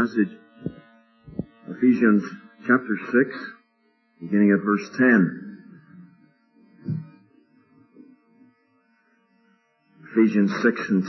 passage, Ephesians chapter 6, beginning at verse 10. Ephesians 6 and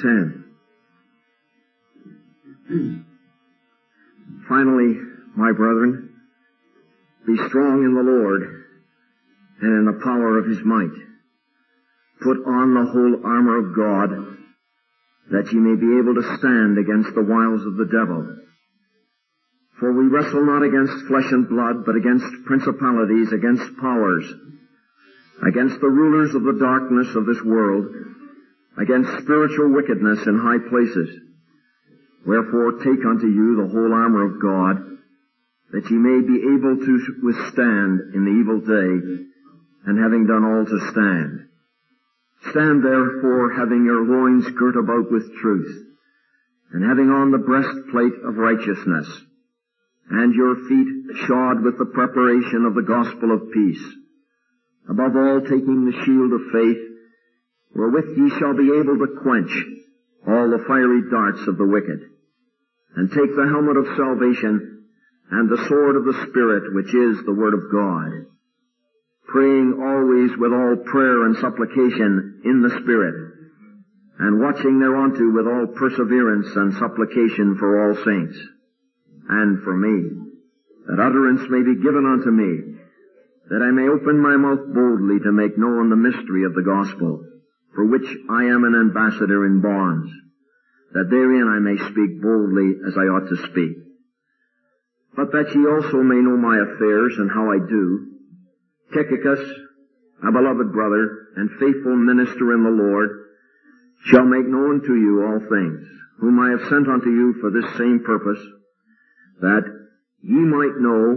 10. Finally, my brethren, be strong in the Lord and in the power of His might. Put on the whole armor of God, that ye may be able to stand against the wiles of the devil. For we wrestle not against flesh and blood, but against principalities, against powers, against the rulers of the darkness of this world, against spiritual wickedness in high places. Wherefore take unto you the whole armor of God, that ye may be able to withstand in the evil day, and having done all to stand. Stand therefore, having your loins girt about with truth, and having on the breastplate of righteousness, and your feet shod with the preparation of the gospel of peace. Above all, taking the shield of faith, wherewith ye shall be able to quench all the fiery darts of the wicked, and take the helmet of salvation, and the sword of the Spirit, which is the word of God, praying always with all prayer and supplication in the Spirit, and watching thereunto with all perseverance and supplication for all saints, and for me, that utterance may be given unto me, that I may open my mouth boldly to make known the mystery of the gospel, for which I am an ambassador in bonds, that therein I may speak boldly as I ought to speak. But that ye also may know my affairs and how I do, Tychicus, a beloved brother and faithful minister in the Lord, shall make known to you all things, whom I have sent unto you for this same purpose, that ye might know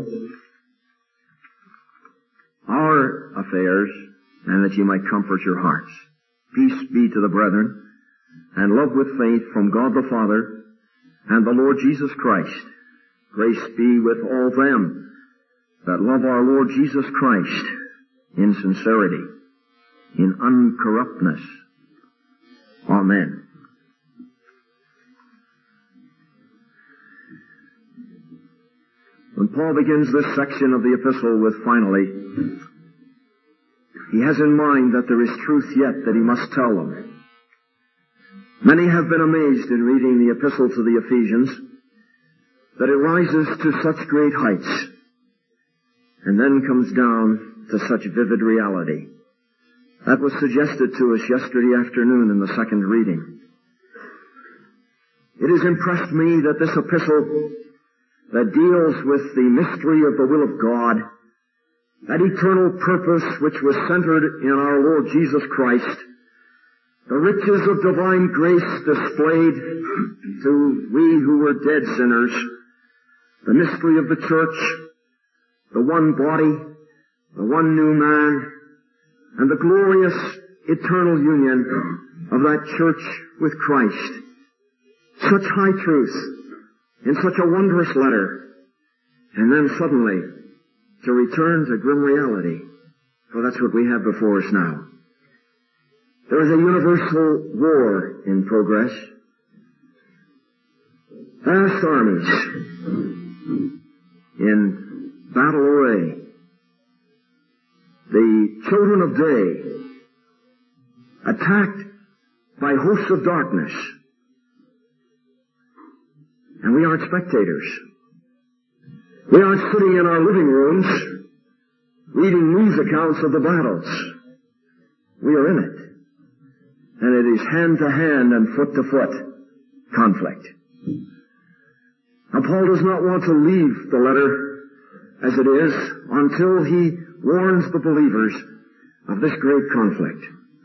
our affairs, and that ye might comfort your hearts. Peace be to the brethren, and love with faith from God the Father and the Lord Jesus Christ. Grace be with all them that love our Lord Jesus Christ in sincerity, in uncorruptness. Amen. When Paul begins this section of the epistle with finally, he has in mind that there is truth yet that he must tell them. Many have been amazed in reading the epistle to the Ephesians that it rises to such great heights and then comes down to such vivid reality. That was suggested to us yesterday afternoon in the second reading. It has impressed me that this epistle that deals with the mystery of the will of God, that eternal purpose which was centered in our Lord Jesus Christ, the riches of divine grace displayed to we who were dead sinners, the mystery of the church, the one body, the one new man, and the glorious eternal union of that church with Christ. Such high truth in such a wondrous letter, and then suddenly to return to grim reality, for that's what we have before us now. There is a universal war in progress. Vast armies in battle array. The children of day attacked by hosts of darkness. And we aren't spectators. We aren't sitting in our living rooms reading news accounts of the battles. We are in it. And it is hand-to-hand and foot-to-foot conflict. Now, Paul does not want to leave the letter as it is until he warns the believers of this great conflict.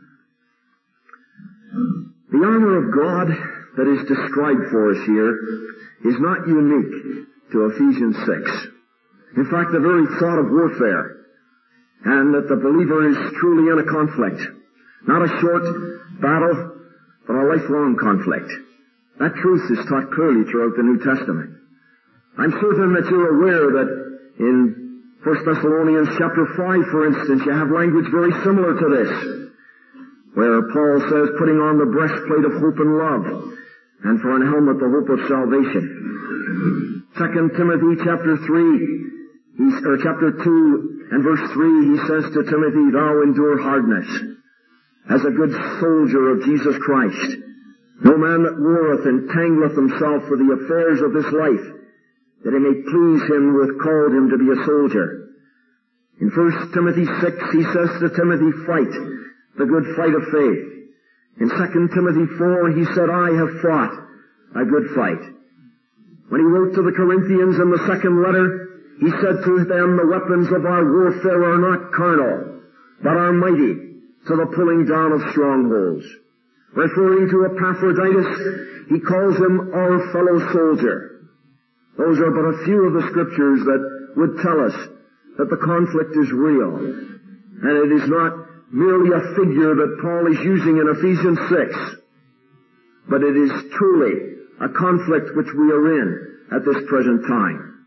The armor of God that is described for us here is not unique to Ephesians 6. In fact, the very thought of warfare, and that the believer is truly in a conflict, not a short battle, but a lifelong conflict. That truth is taught clearly throughout the New Testament. I'm certain that you're aware that in 1 Thessalonians chapter 5, for instance, you have language very similar to this, where Paul says, putting on the breastplate of hope and love, and for an helmet the hope of salvation. 2 Timothy chapter 3, chapter 2 and verse 3, he says to Timothy, thou endure hardness as a good soldier of Jesus Christ. No man that warreth entangleth himself for the affairs of this life, that he may please him who hath called him to be a soldier. In 1 Timothy 6, he says to Timothy, fight the good fight of faith. In 2 Timothy 4, he said, I have fought a good fight. When he wrote to the Corinthians in the second letter, he said to them, the weapons of our warfare are not carnal, but are mighty to the pulling down of strongholds. Referring to Epaphroditus, he calls him our fellow soldier. Those are but a few of the scriptures that would tell us that the conflict is real. And it is not merely a figure that Paul is using in Ephesians 6, but it is truly a conflict which we are in at this present time.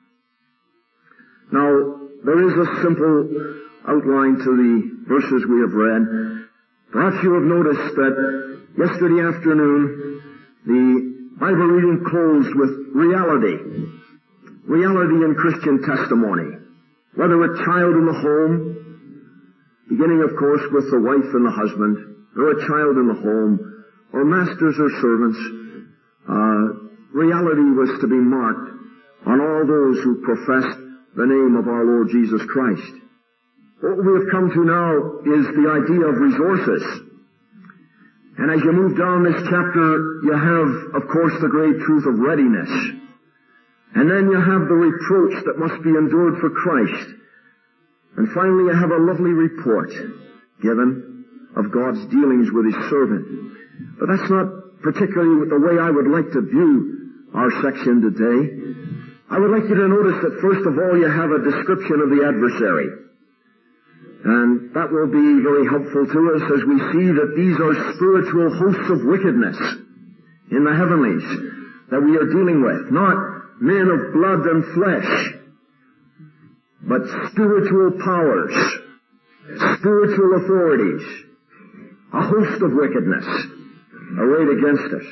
Now, there is a simple outline to the verses we have read. Perhaps you have noticed that yesterday afternoon the Bible reading closed with reality. Reality in Christian testimony. Whether a child in the home, beginning of course with the wife and the husband, or a child in the home, or masters or servants, reality was to be marked on all those who professed the name of our Lord Jesus Christ. What we have come to now is the idea of resources. And as you move down this chapter, you have, of course, the great truth of readiness. And then you have the reproach that must be endured for Christ. And finally, you have a lovely report given of God's dealings with His servant. But that's not particularly the way I would like to view our section today. I would like you to notice that first of all you have a description of the adversary. And that will be very helpful to us as we see that these are spiritual hosts of wickedness in the heavenlies that we are dealing with. Not men of blood and flesh, but spiritual powers, spiritual authorities, a host of wickedness arrayed against us.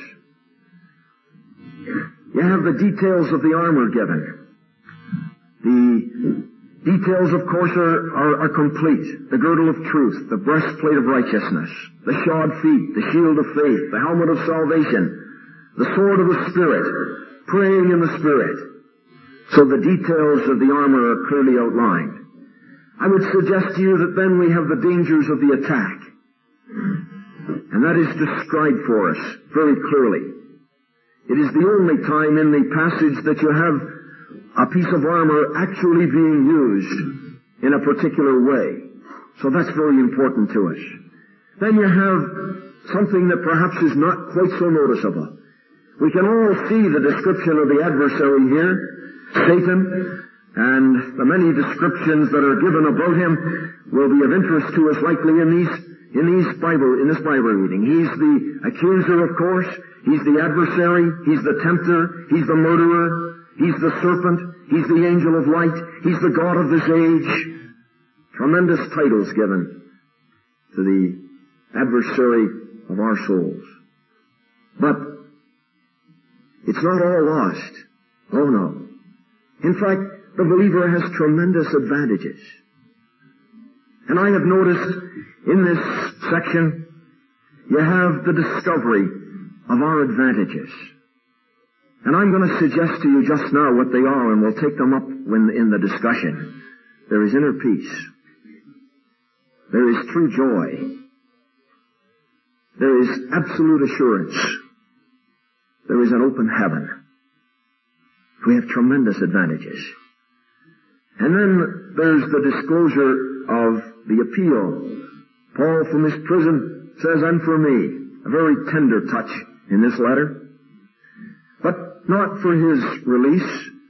You have the details of the armor given. The details, of course, are complete. The girdle of truth, the breastplate of righteousness, the shod feet, the shield of faith, the helmet of salvation, the sword of the Spirit, praying in the Spirit. So the details of the armor are clearly outlined. I would suggest to you that then we have the dangers of the attack. And that is described for us very clearly. It is the only time in the passage that you have a piece of armor actually being used in a particular way. So that's very important to us. Then you have something that perhaps is not quite so noticeable. We can all see the description of the adversary here, Satan, and the many descriptions that are given about him will be of interest to us likely in this Bible reading. He's the accuser, of course. He's the adversary. He's the tempter. He's the murderer. He's the serpent. He's the angel of light. He's the God of this age. Tremendous titles given to the adversary of our souls. But it's not all lost. Oh no. In fact, the believer has tremendous advantages. And I have noticed in this section, you have the discovery of our advantages. And I'm going to suggest to you just now what they are, and we'll take them up in the discussion. There is inner peace. There is true joy. There is absolute assurance. There is an open heaven. We have tremendous advantages. And then there's the disclosure of the appeal. Paul from his prison says, and for me, a very tender touch in this letter. But not for his release,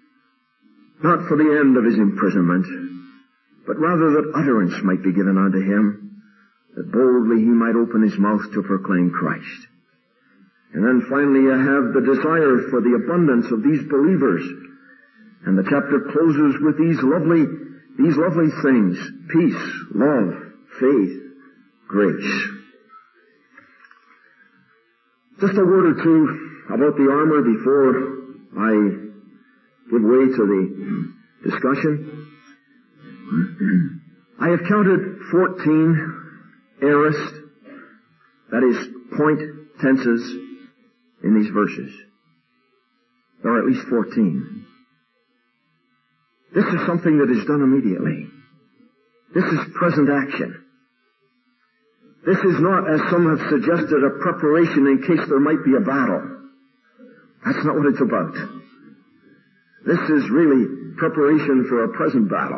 not for the end of his imprisonment, but rather that utterance might be given unto him, that boldly he might open his mouth to proclaim Christ. And then finally you have the desire for the abundance of these believers. And the chapter closes with these lovely things: peace, love, faith, grace. Just a word or two about the armor before I give way to the discussion. I have counted 14 aorist, that is, point tenses in these verses. There are at least 14. This is something that is done immediately. This is present action. This is not, as some have suggested, a preparation in case there might be a battle. That's not what it's about. This is really preparation for a present battle.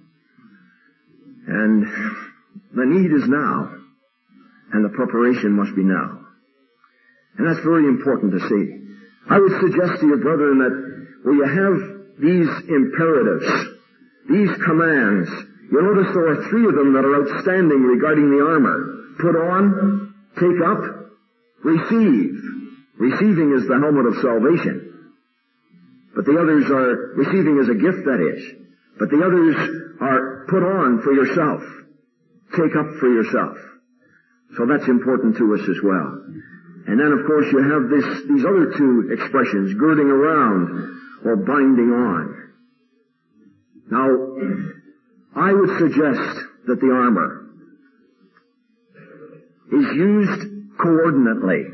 And the need is now, and the preparation must be now. And that's very important to see. I would suggest to you, brethren, that where you have these imperatives, these commands, you'll notice there are 3 of them that are outstanding regarding the armor. Put on, take up, receive. Receiving is the helmet of salvation. But the others are, receiving as a gift, that is. But the others are put on for yourself. Take up for yourself. So that's important to us as well. And then, of course, you have these other 2 expressions, girding around or binding on. Now, I would suggest that the armor is used coordinately.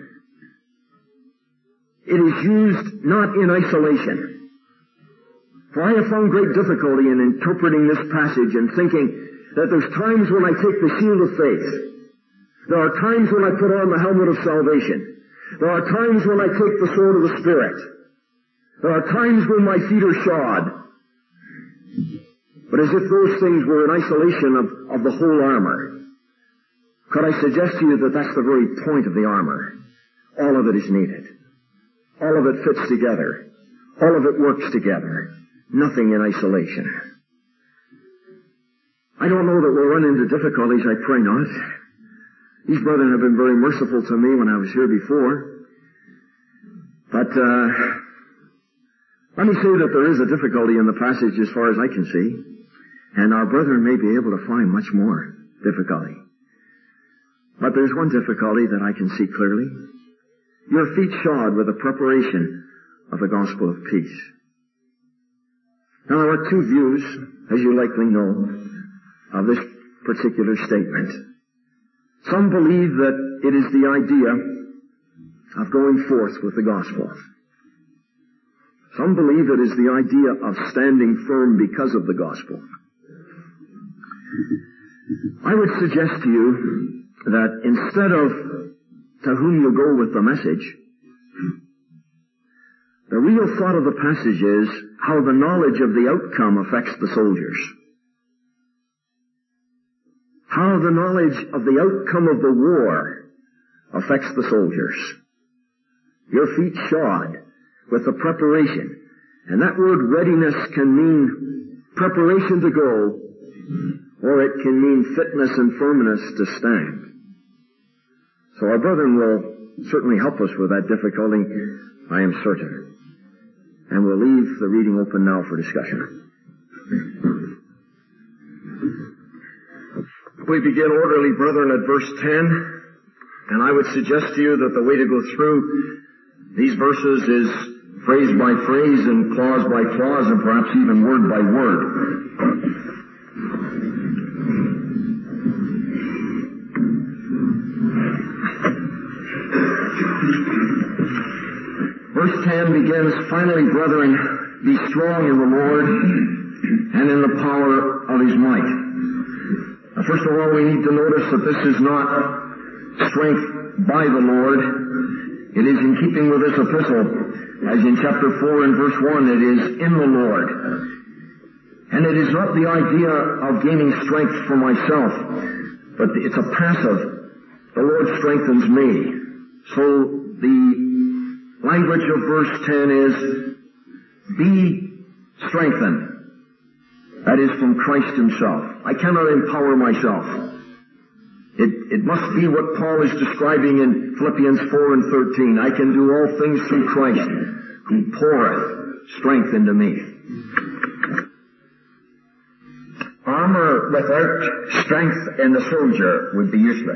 It is used not in isolation. For I have found great difficulty in interpreting this passage and thinking that there's times when I take the shield of faith. There are times when I put on the helmet of salvation. There are times when I take the sword of the Spirit. There are times when my feet are shod. But as if those things were in isolation of the whole armor. Could I suggest to you that that's the very point of the armor? All of it is needed. All of it fits together. All of it works together. Nothing in isolation. I don't know that we'll run into difficulties. I pray not. These brethren have been very merciful to me when I was here before. But let me say that there is a difficulty in the passage as far as I can see. And our brethren may be able to find much more difficulty. But there's one difficulty that I can see clearly. Your feet shod with the preparation of the gospel of peace. Now there are 2 views, as you likely know, of this particular statement. Some believe that it is the idea of going forth with the gospel. Some believe it is the idea of standing firm because of the gospel. I would suggest to you that instead of to whom you go with the message, the real thought of the passage is how the knowledge of the outcome affects the soldiers. How the knowledge of the outcome of the war affects the soldiers. Your feet shod with the preparation. And that word readiness can mean preparation to go, or it can mean fitness and firmness to stand. So our brethren will certainly help us with that difficulty, I am certain. And we'll leave the reading open now for discussion. We begin orderly, brethren, at verse 10. And I would suggest to you that the way to go through these verses is phrase by phrase and clause by clause and perhaps even word by word. Verse 10 begins, finally, brethren, be strong in the Lord and in the power of His might. Now, first of all, we need to notice that this is not strength by the Lord. It is in keeping with this epistle, as in chapter 4 and verse 1, it is in the Lord. And it is not the idea of gaining strength for myself, but it's a passive. The Lord strengthens me. So the language of verse 10 is, be strengthened. That is from Christ Himself. I cannot empower myself. It must be what Paul is describing in Philippians 4 and 13. I can do all things through Christ, who poureth strength into me. Armor without strength in the soldier would be useless.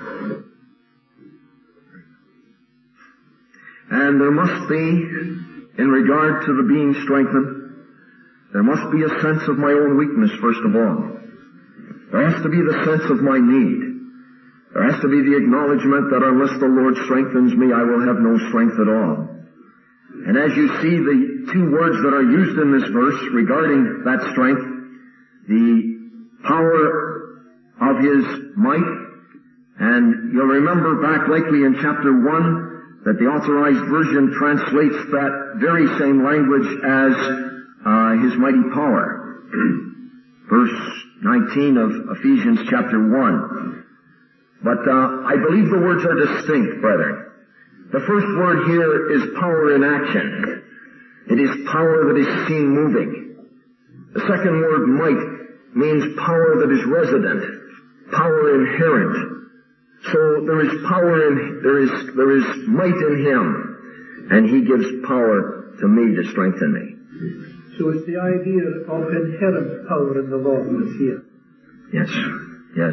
And there must be in regard to the being strengthened, there must be a sense of my own weakness, first of all. There has to be the sense of my need. There has to be the acknowledgement that unless the Lord strengthens me, I will have no strength at all. And as you see the two words that are used in this verse regarding that strength, the power of His might, and you'll remember back likely in chapter 1 that the Authorized Version translates that very same language as His mighty power. Verse 19 of Ephesians chapter 1. But I believe the words are distinct, brethren. The first word here is power in action. It is power that is seen moving. The second word, might, means power that is resident, power inherent. So there is power in, there is might in Him, and He gives power to me to strengthen me. So it's the idea of inherent power in the Lord that's here. Yes, yes.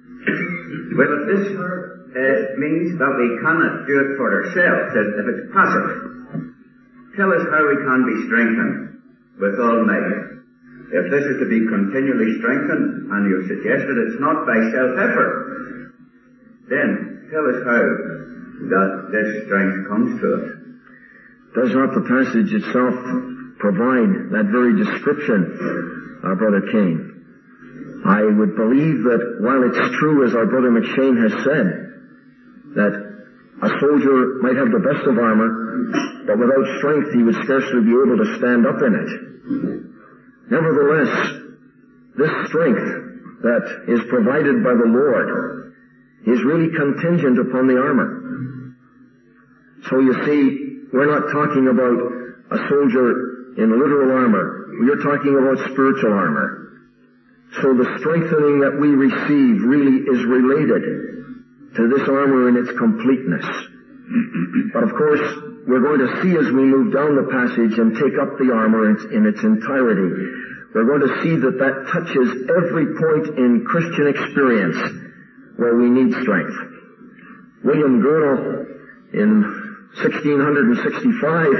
Well, if this means that we cannot do it for ourselves, if it's passive, tell us how we can be strengthened with all might. If this is to be continually strengthened, and you suggested it's not by self-effort, then tell us how that this strength comes to us. Does not the passage itself provide that very description, our Brother Kane? I would believe that while it's true, as our Brother McShane has said, that a soldier might have the best of armor, but without strength he would scarcely be able to stand up in it. Nevertheless, this strength that is provided by the Lord is really contingent upon the armor. So you see, we're not talking about a soldier in literal armor. We are talking about spiritual armor. So the strengthening that we receive really is related to this armor in its completeness. But of course, we're going to see as we move down the passage and take up the armor in its entirety, we're going to see that that touches every point in Christian experience where we need strength. William Gurnall, in 1665,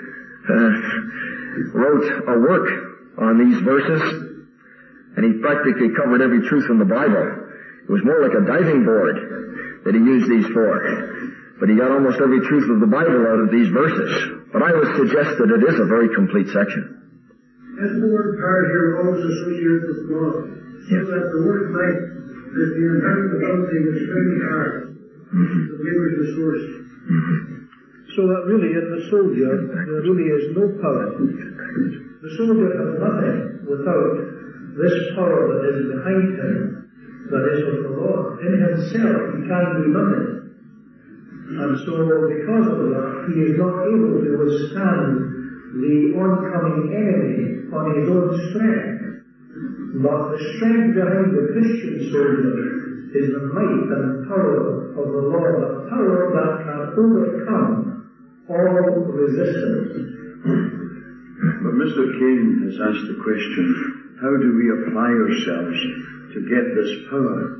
wrote a work on these verses, and he practically covered every truth in the Bible. It was more like a diving board that he used these for. But he got almost every truth of the Bible out of these verses. But I would suggest that it is a very complete section. As the word power here always associated with God, so that the word might is the inherent ability of strength and heart, the labor's resource. So that really in the soldier, there really is no power. The soldier has nothing without this power that is behind him, that is of the Lord. In himself, he can do nothing. And so, because of that, he is not able to withstand the oncoming enemy on his own strength. But the strength behind the Christian soldier is the might and power of the Lord, the power that can overcome all resistance. But Mr. Kane has asked the question, how do we apply ourselves to get this power?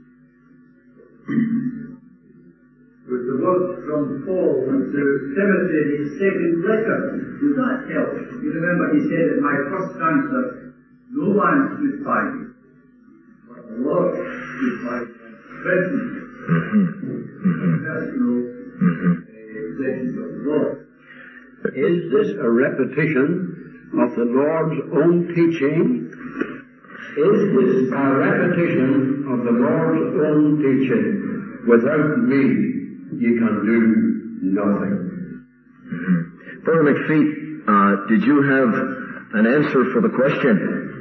With the word from Paul to Timothy in his second letter, does that help? You remember he said in my first answer, no man stood by me, but the Lord stood by me present. Personal presence of the Lord. Is this a repetition of the Lord's own teaching? Is this a repetition of the Lord's own teaching? Without me, you can do nothing. Brother McPhee, did you have an answer for the question?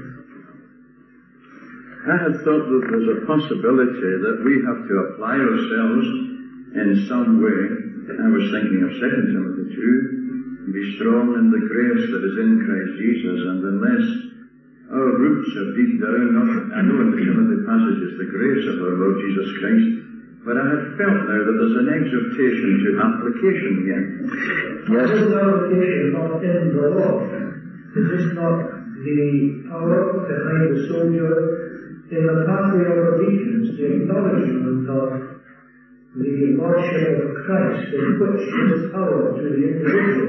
I had thought that there's a possibility that we have to apply ourselves in some way. I was thinking of 2 Timothy 2, be strong in the grace that is in Christ Jesus, and unless our roots are deep down, I know in the Timothy passage is the grace of our Lord Jesus Christ, but I had felt now that there's an exhortation to application here. Yes. This is application not in the Lord. Is this not the power behind the soldier in the pathway of obedience, the acknowledgement of the Lordship of Christ, in which is power to the individual to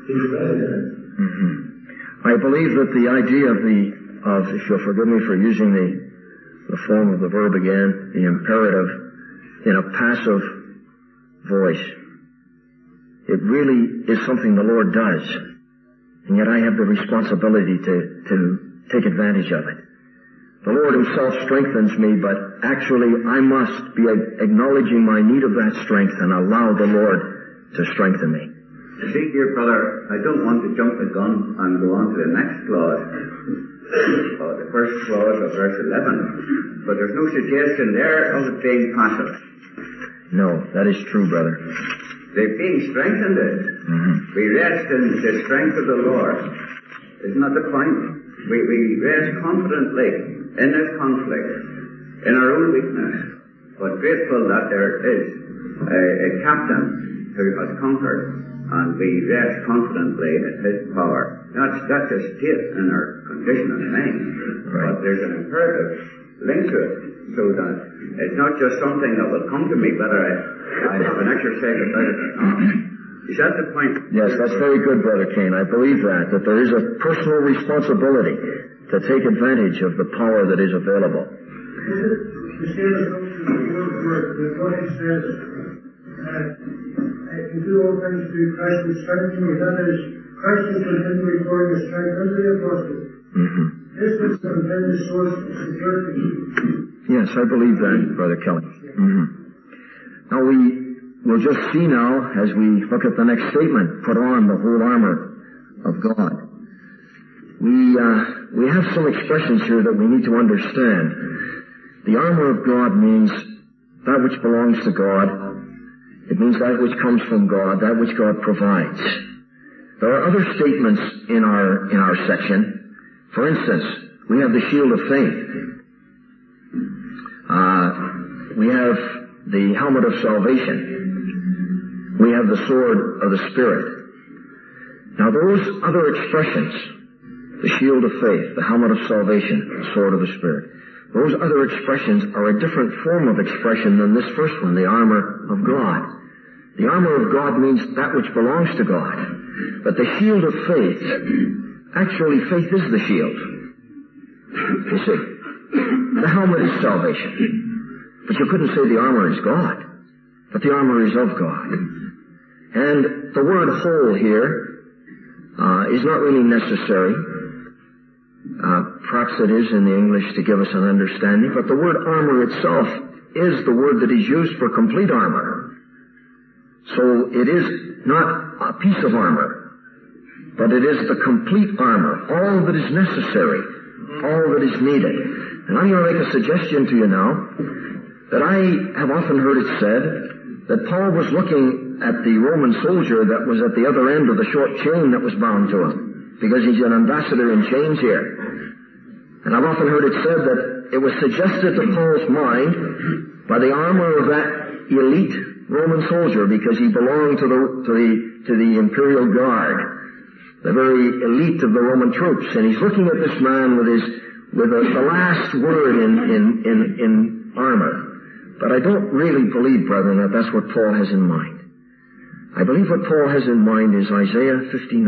I believe that the idea of, if you'll forgive me for using the form of the verb again, the imperative in a passive voice, it really is something the Lord does. And yet I have the responsibility to take advantage of it. The Lord Himself strengthens me, but actually I must be acknowledging my need of that strength and allow the Lord to strengthen me. See, dear brother, I don't want to jump the gun and go on to the next clause, or the first clause of verse 11. But there's no suggestion there of it being passive. No, that is true, brother. They're being strengthened. We rest in the strength of the Lord. Isn't that the point? We rest confidently in His conflict, in our own weakness, but grateful that there is a captain who has conquered, and we rest confidently in His power. That's a state in our condition of mind, but there's an imperative link to it, so that it's not just something that will come to me, whether I have an exercise about it or not. Is that the point? Yes, that's very good, Brother Kane. I believe that there is a personal responsibility to take advantage of the power that is available. You say the what it says, I can do all things through Christ who strengthens me. That is, Christ is continually pouring His strength into the apostle. This is the intended source of security. Yes, I believe that, Brother Kelly. Now we'll just see now, as we look at the next statement, put on the whole armor of God. We have some expressions here that we need to understand. The armor of God means that which belongs to God. It means that which comes from God, that which God provides. There are other statements in our section. For instance, we have the shield of faith. We have the helmet of salvation. We have the sword of the Spirit. Now those other expressions, the shield of faith, the helmet of salvation, the sword of the Spirit, those other expressions are a different form of expression than this first one, the armor of God. The armor of God means that which belongs to God. But the shield of faith, actually faith is the shield. You see, the helmet is salvation. But you couldn't say the armor is God. But the armor is of God. And the word whole here is not really necessary. Perhaps it is in the English to give us an understanding, but the word armor itself is the word that is used for complete armor. So it is not a piece of armor, but it is the complete armor, all that is necessary, all that is needed. And I'm going to make a suggestion to you now that I have often heard it said that Paul was looking at the Roman soldier that was at the other end of the short chain that was bound to him, because he's an ambassador in chains here. And I've often heard it said that it was suggested to Paul's mind by the armor of that elite Roman soldier, because he belonged to the imperial guard, the very elite of the Roman troops. And he's looking at this man with the last word in armor. But I don't really believe, brethren, that that's what Paul has in mind. I believe what Paul has in mind is Isaiah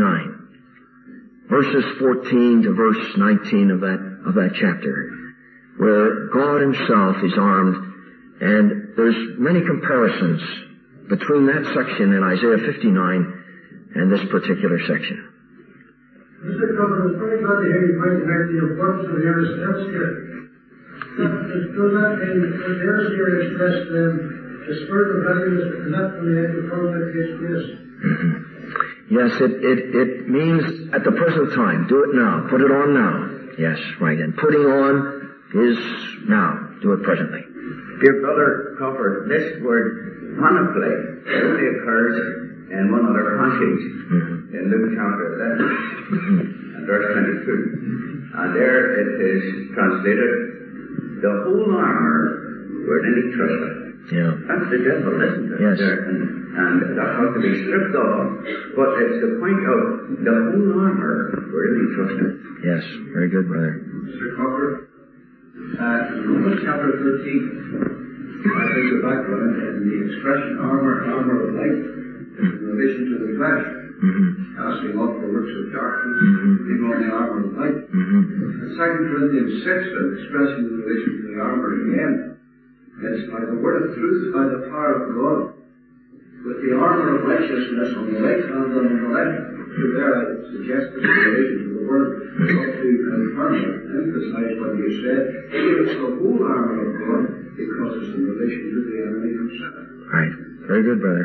59, verses 14 to verse 19 of that chapter, where God Himself is armed, and there's many comparisons between that section in Isaiah 59 and this particular section. Mr. Cover, it's very glad to hear you pointing out the importance of the Elsker. Does that mean that the Elsker expressed the spirit of happiness, and that's when the conflict takes place? Yes, it means at the present time. Do it now. Put it on now. Yes, right. And putting on is now. Do it presently. Dear Brother Coffer, this word panoply only occurs in one other passage in Luke chapter 11 and verse 22. And there it is translated, the whole armor wherein He trusted. Yeah. That's the devil, isn't it? Yes. And that has to be stripped off. But it's the point of the whole armor wherein He trusted. Yes, very good, brother. Mr. Cocker, Romans chapter 13, I think the background and the expression armor of light in relation to the flesh. casting off the works of darkness, putting on the armor of light. And 2 Corinthians 6, expressing the relation to the armor again, it's by the word of truth, by the power of God, with the armor of righteousness on the right hand and on the left. So there I suggest that the relation to the word ought to confirm it, emphasize what you said. Here it's the whole armor of God, because it's in relation to the enemy himself. Right. Very good, brother.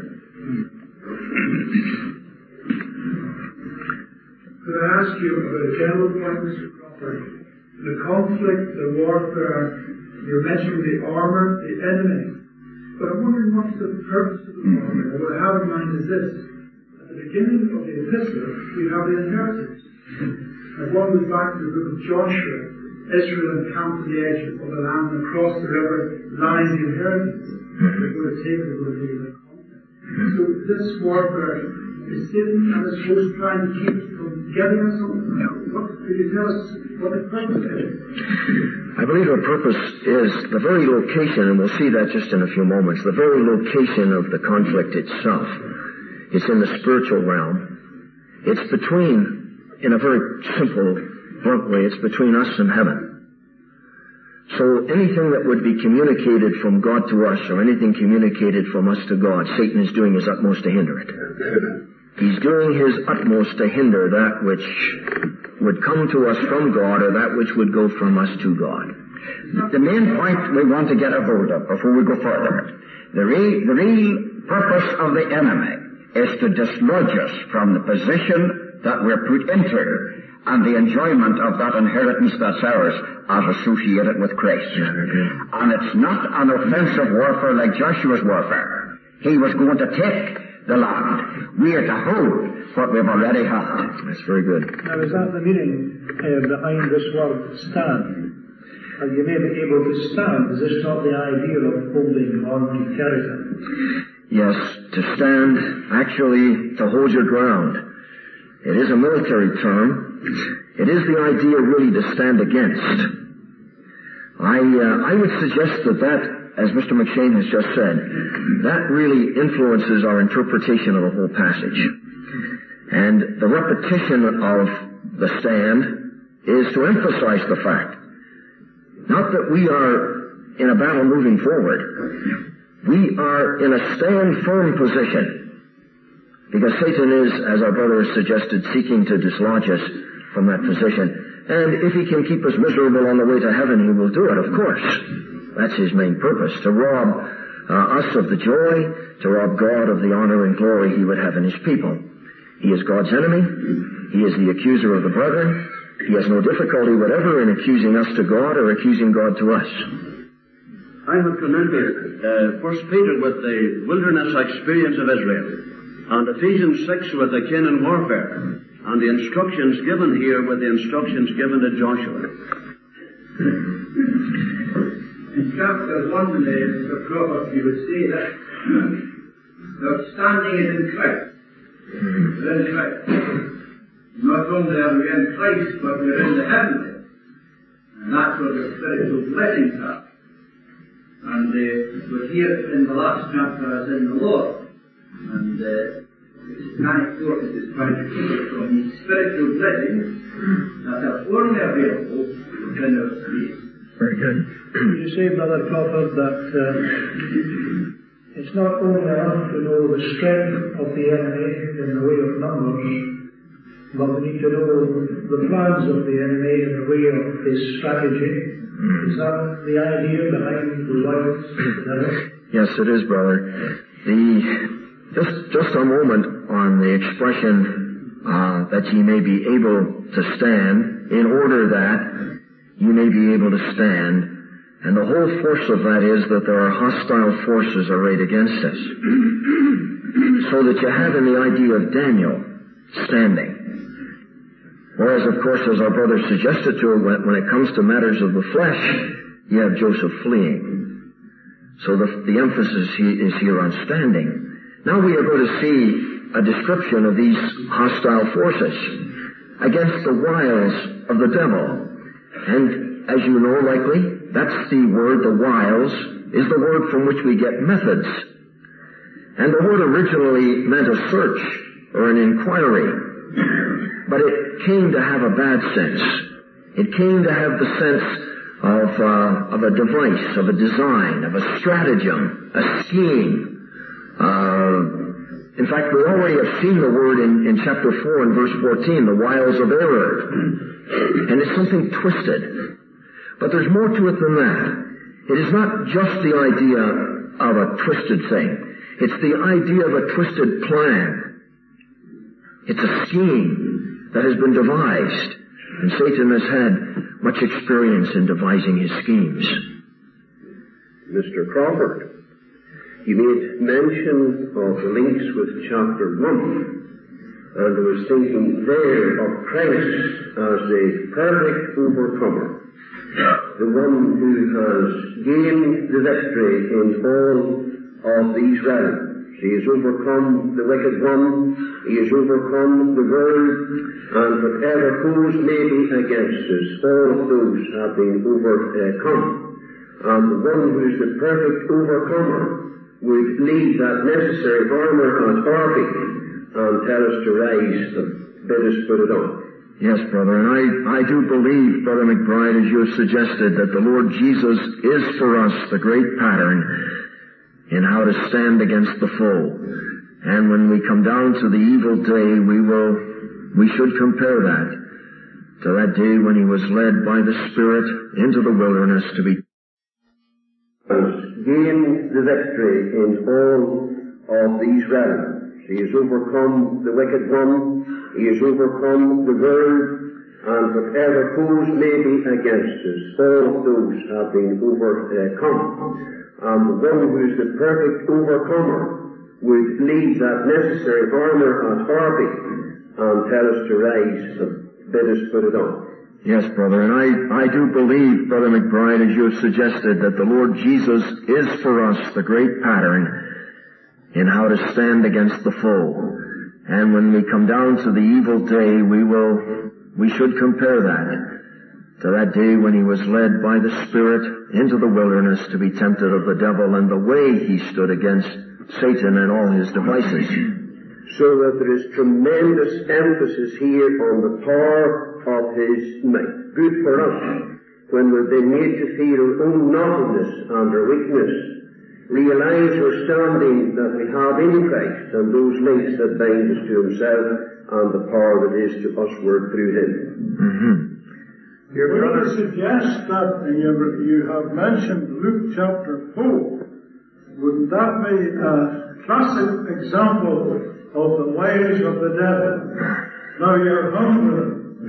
Could I ask you about a general point, Mr. Crawford? The conflict, the warfare, you're mentioning the armor, the enemy. But I'm wondering what's the purpose of the armor? And what I have in mind is this. At the beginning of the epistle, we have the inheritance. And one goes back to the book of Joshua. Israel encamped at the edge of the land and across the river lies the inheritance. It would have taken it would be the conflict. So this warfare is Satan and his host trying to keep us from getting us something. Could you tell us what the purpose is? I believe the purpose is the very location, and we'll see that just in a few moments, the very location of the conflict itself. It's in the spiritual realm. It's between, in a very simple, blunt way, it's between us and heaven. So anything that would be communicated from God to us, or anything communicated from us to God, Satan is doing his utmost to hinder it. He's doing his utmost to hinder that which would come to us from God, or that which would go from us to God. The main point we want to get a hold of before we go further, the real purpose of the enemy is to dislodge us from the position that we're put into and the enjoyment of that inheritance that's ours as associated with Christ. And it's not an offensive warfare like Joshua's warfare. He was going to take the land. We are to hold what we've already had. That's very good. Now, is that the meaning behind this word stand? And you may be able to stand. Is this not the idea of holding on to territory? Yes, to stand, actually, to hold your ground. It is a military term. It is the idea really to stand against. I would suggest that, as Mr. McShane has just said, that really influences our interpretation of the whole passage. And the repetition of the stand is to emphasize the fact, not that we are in a battle moving forward. We are in a stand firm position, because Satan is, as our brother has suggested, seeking to dislodge us from that position. And if he can keep us miserable on the way to heaven, he will do it, of course. That's his main purpose, to rob us of the joy, to rob God of the honor and glory he would have in his people. He is God's enemy. He is the accuser of the brethren. He has no difficulty whatever in accusing us to God or accusing God to us. I have commended 1 Peter with the wilderness experience of Israel, and Ephesians 6 with the Canaan warfare, and the instructions given here with the instructions given to Joshua. In chapter 1, the prophet, you would see that standing is in Christ. We're in Christ. Not only are we in Christ, but we're in the heavenly. And that's where the spiritual blessings are. And we're here in the last chapter as in the Lord. And Satanic forces is trying to keep us from these spiritual blessings that are only available within our space. Very good. Would you say, Brother Crawford, that it's not only enough to know the strength of the enemy in the way of numbers, but we need to know the plans of the enemy in the way of his strategy. Is that the idea behind the wiles of the devil? Yes, it is, brother. Just a moment on the expression that ye may be able to stand, in order that you may be able to stand. And the whole force of that is that there are hostile forces arrayed against us. So that you have in the idea of Daniel standing. Whereas, of course, as our brother suggested to when it comes to matters of the flesh, you have Joseph fleeing. So the emphasis is here on standing. Now we are going to see a description of these hostile forces against the wiles of the devil. And as you know likely, that's the word, the wiles, is the word from which we get methods. And the word originally meant a search or an inquiry, but it came to have a bad sense. It came to have the sense of a device, of a design, of a stratagem, a scheme. In fact, we already have seen the word in chapter 4 and verse 14, the wiles of error. And it's something twisted. But there's more to it than that. It is not just the idea of a twisted thing. It's the idea of a twisted plan. It's a scheme that has been devised. And Satan has had much experience in devising his schemes. Mr. Crawford, you made mention of the links with chapter 1. And I was thinking there of Christ as the perfect overcomer. The one who has gained the victory in all of these realms. He has overcome the wicked one, he has overcome the world, and whatever foes may be against us, all of those have been overcome. And the one who is the perfect overcomer would leave that necessary armor at our feet and tell us to rise and bid us put it on. Yes, brother, and I do believe, Brother McBride, as you have suggested, that the Lord Jesus is for us the great pattern in how to stand against the foe. And when we come down to the evil day, we should compare that to that day when he was led by the Spirit into the wilderness to be gained the victory in all of these realms. He has overcome the wicked one, he has overcome the world, and whatever foes may be against us, all of those have been overcome. And the one who is the perfect overcomer would leave that necessary armor at our feet and tell us to rise and bid us put it on. Yes, brother, and I do believe, Brother McBride, as you have suggested, that the Lord Jesus is for us the great pattern in how to stand against the foe. And when we come down to the evil day, we should compare that to that day when he was led by the Spirit into the wilderness to be tempted of the devil, and the way he stood against Satan and all his devices. So that there is tremendous emphasis here on the power of his might. Good for us when we've been made to feel our own naughtiness and our weakness. Realize our standing that we have in Christ and those links that bind us to himself and the power that is to usward through him. Mm-hmm. Your brother suggests that you have mentioned Luke chapter 4. Wouldn't that be a classic example of the ways of the devil? Now you're hungry,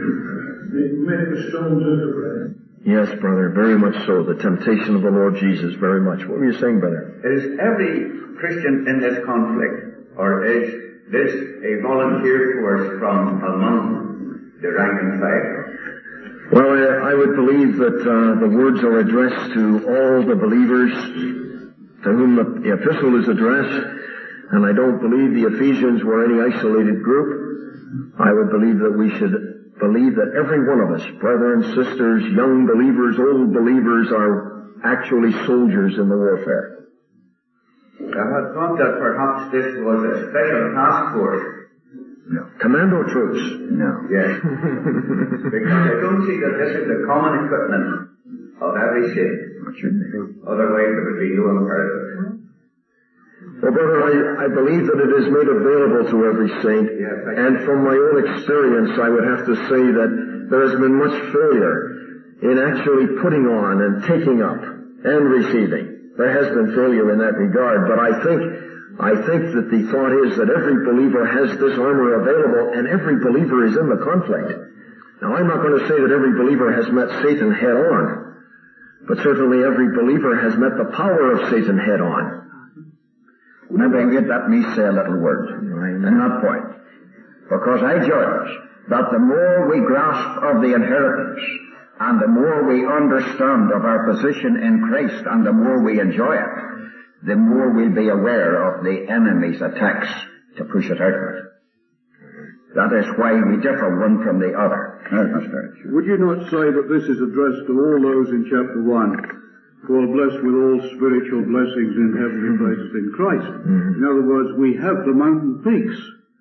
make the stones into bread. Yes, brother, very much so. The temptation of the Lord Jesus, very much. What were you saying, brother? Is every Christian in this conflict, or is this a volunteer force from among the rank and file? Well, I would believe that the words are addressed to all the believers to whom the epistle is addressed, and I don't believe the Ephesians were any isolated group. I would believe that we should believe that every one of us, brethren, sisters, young believers, old believers, are actually soldiers in the warfare. I had thought that perhaps this was a special task force. No. Commando troops. No. Yes. Because I don't see that this is the common equipment of every ship. Otherwise there would be no imperative. Well, brother, I believe that it is made available to every saint, and from my own experience, I would have to say that there has been much failure in actually putting on and taking up and receiving. There has been failure in that regard, but I think that the thought is that every believer has this armor available, and every believer is in the conflict. Now, I'm not going to say that every believer has met Satan head on, but certainly every believer has met the power of Satan head on. Maybe let me say a little word in that point. Because I judge that the more we grasp of the inheritance, and the more we understand of our position in Christ, and the more we enjoy it, the more we'll be aware of the enemy's attacks to push it outward. That is why we differ one from the other. Would you not say that this is addressed to all those in chapter 1 who are blessed with all spiritual blessings in heavenly places in Christ? In other words, we have the mountain peaks,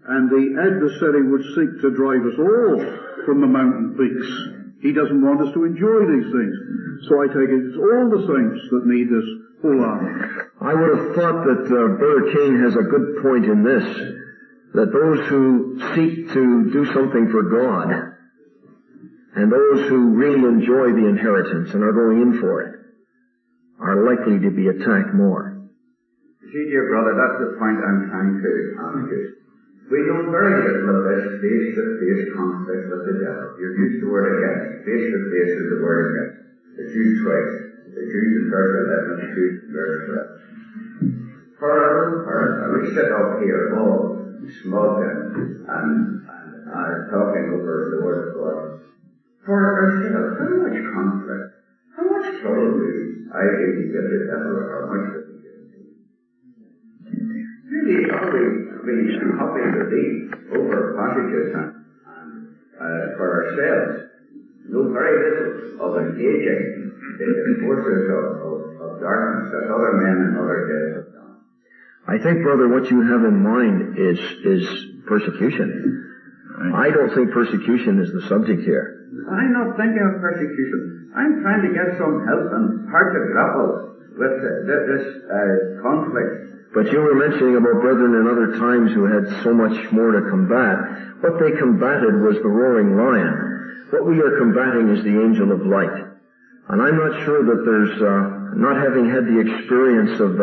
And the adversary would seek to drive us all from the mountain peaks. He doesn't want us to enjoy these things. So I take it it's all the saints that need this full armor. I would have thought that Brother King has a good point in this, that those who seek to do something for God and those who really enjoy the inheritance and are going in for it are likely to be attacked more. You see, dear brother, that's the point I'm trying to ask you. We know very little of this face-to-face conflict with the devil. You've used the word against. Face-to-face is the word against. It's used twice. It's used in verse 11 and it's used in verse 12. We sit up here all smoking and talking over the word of God. For ourselves, how much conflict, how much trouble do I really give the devil, or how much does he give me? Really, are we really happy to be over passages and for ourselves? Know very little of engaging the forces of darkness that other men and other days have done. I think, brother, what you have in mind is persecution. Right. I don't think persecution is the subject here. I'm not thinking of persecution. I'm trying to get some help and hard to grapple with this conflict. But you were mentioning about brethren in other times who had so much more to combat. What they combated was the roaring lion. What we are combating is the angel of light. And I'm not sure that there's, not having had the experience of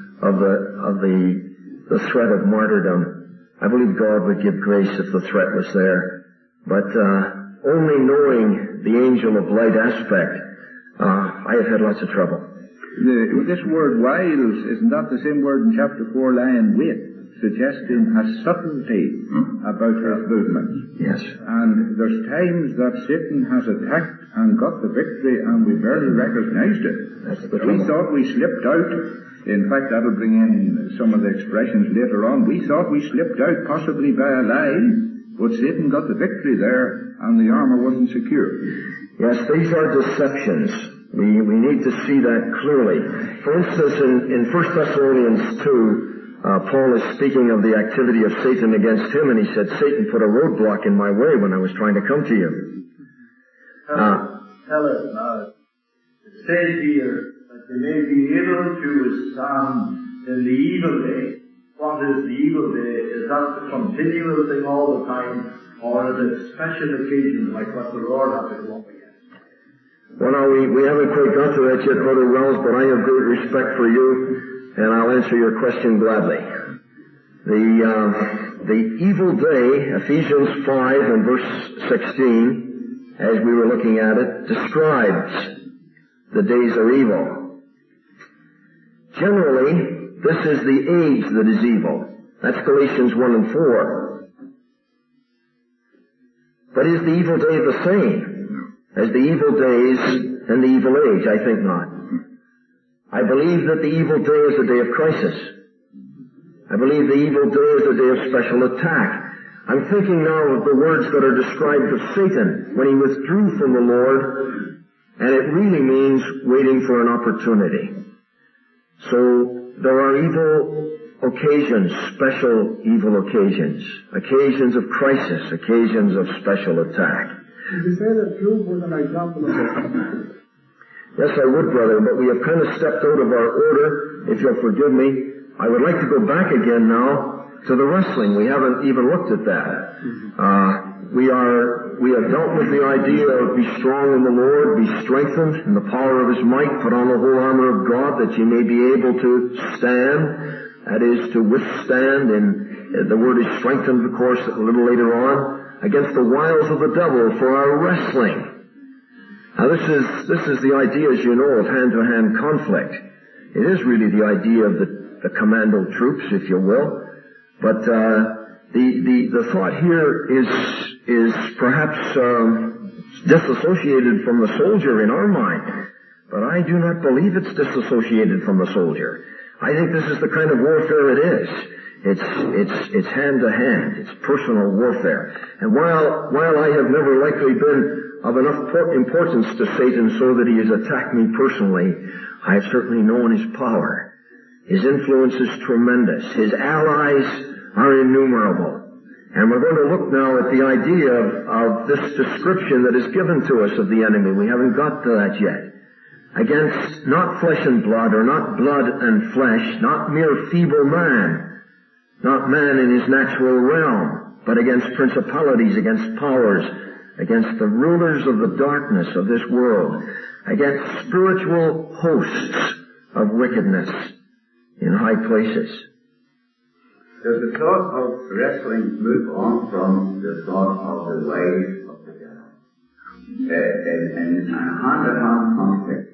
the threat of martyrdom, I believe God would give grace if the threat was there. But only knowing the angel of light aspect, I have had lots of trouble. This word wiles, isn't that the same word in chapter 4, lying wait, suggesting a subtlety about his movements? Yes. And there's times that Satan has attacked and got the victory and we barely recognized it. That's the we thought we slipped out. In fact, that'll bring in some of the expressions later on. We thought we slipped out possibly by a lie, but Satan got the victory there and the armor wasn't secure. Yes, these are deceptions. We need to see that clearly. For instance, in 1 Thessalonians 2, Paul is speaking of the activity of Satan against him, and he said, Satan put a roadblock in my way when I was trying to come to you. Tell us now. It says here that they may be able to withstand in the evil day. What is the evil day? Is that the continual thing all the time, or is it special occasions like what the Lord has to go up against? Well, now, we haven't quite got to that yet, Brother Wells, but I have great respect for you, and I'll answer your question gladly. The evil day, Ephesians 5 and verse 16, as we were looking at it, describes the days are evil. Generally, this is the age that is evil. That's Galatians 1 and 4. But is the evil day the same as the evil days and the evil age? I think not. I believe that the evil day is a day of crisis. I believe the evil day is a day of special attack. I'm thinking now of the words that are described of Satan when he withdrew from the Lord, and it really means waiting for an opportunity. So there are evil occasions, special evil occasions of crisis, occasions of special attack. Did you say that Job was an example of this? Yes, I would, brother, but we have kind of stepped out of our order, if you'll forgive me. I would like to go back again now to the wrestling. We haven't even looked at that. We have dealt with the idea of be strong in the Lord, be strengthened in the power of His might, put on the whole armor of God that you may be able to stand. That is, to withstand, and the word is strengthened, of course, a little later on, against the wiles of the devil for our wrestling. Now this is the idea, as you know, of hand-to-hand conflict. It is really the idea of the commando troops, if you will. But the thought here is perhaps disassociated from the soldier in our mind. But I do not believe it's disassociated from the soldier. I think this is the kind of warfare it is. It's hand to hand. It's personal warfare. And while I have never likely been of enough importance to Satan so that he has attacked me personally, I have certainly known his power. His influence is tremendous. His allies are innumerable. And we're going to look now at the idea of this description that is given to us of the enemy. We haven't got to that yet. Against not flesh and blood, or not blood and flesh, not mere feeble man, not man in his natural realm, but against principalities, against powers, against the rulers of the darkness of this world, against spiritual hosts of wickedness in high places. Does the thought of wrestling move on from the thought of the ways of the devil? In a hand-to-hand conflict,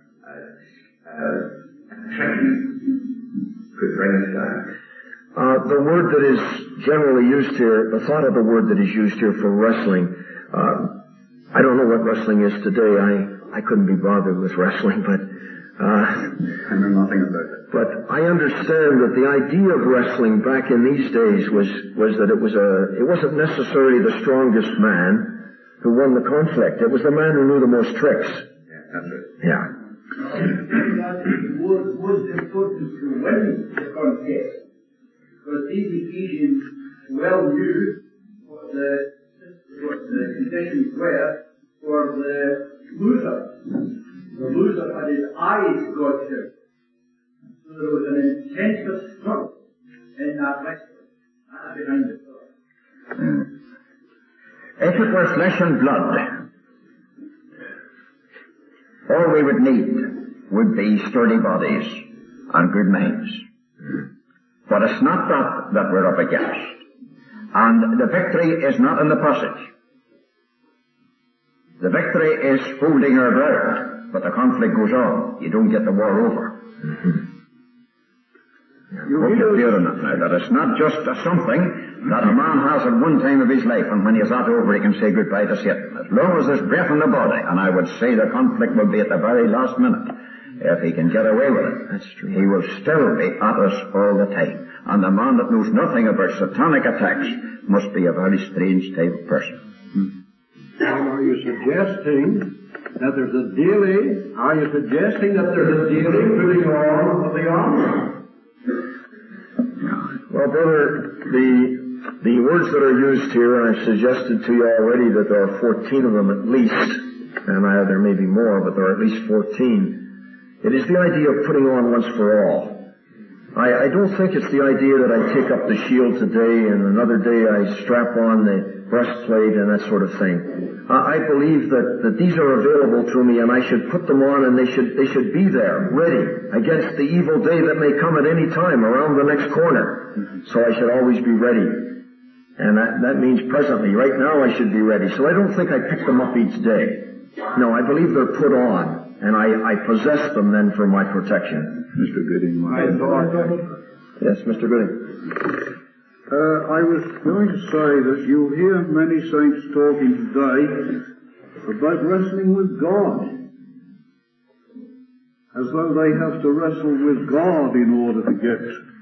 tricking could bring us down. The word that is generally used here, the thought of the word that is used here for wrestling, I don't know what wrestling is today. I couldn't be bothered with wrestling, but I know nothing about it. But I understand that the idea of wrestling back in these days was that it wasn't necessarily the strongest man who won the conflict. It was the man who knew the most tricks. Yeah, that's it. Yeah. It was important to win the contest, because these Ephesians well knew what the conditions were for the loser. The loser had his eyes got out. So there was an intensive struggle in that wrestling. That's behind the thought. If it were flesh and blood, all we would need would be sturdy bodies and good minds. But it's not that we're up against. And the victory is not in the passage. The victory is holding our ground, but the conflict goes on. You don't get the war over. Hope you're clear enough now that it's not just something that a man has at one time of his life, and when he's that over he can say goodbye to Satan. As long as there's breath in the body, and I would say the conflict will be at the very last minute, if he can get away with it. That's true. He will still be at us all the time. And the man that knows nothing about satanic attacks must be a very strange type of person. Are you suggesting that there's a daily, putting on of the armor? Well, brother, the words that are used here, I've suggested to you already that there are 14 of them at least, and there may be more, but there are at least 14. It is the idea of putting on once for all. I don't think it's the idea that I take up the shield today and another day I strap on the breastplate and that sort of thing. I believe that these are available to me and I should put them on and they should be there, ready, against the evil day that may come at any time around the next corner. So I should always be ready. And that means presently. Right now I should be ready. So I don't think I pick them up each day. No, I believe they're put on. And I possess them then for my protection. Mr. Gooding. Yes, Mr. Gooding. I was going to say that you hear many saints talking today about wrestling with God. As though they have to wrestle with God in order to get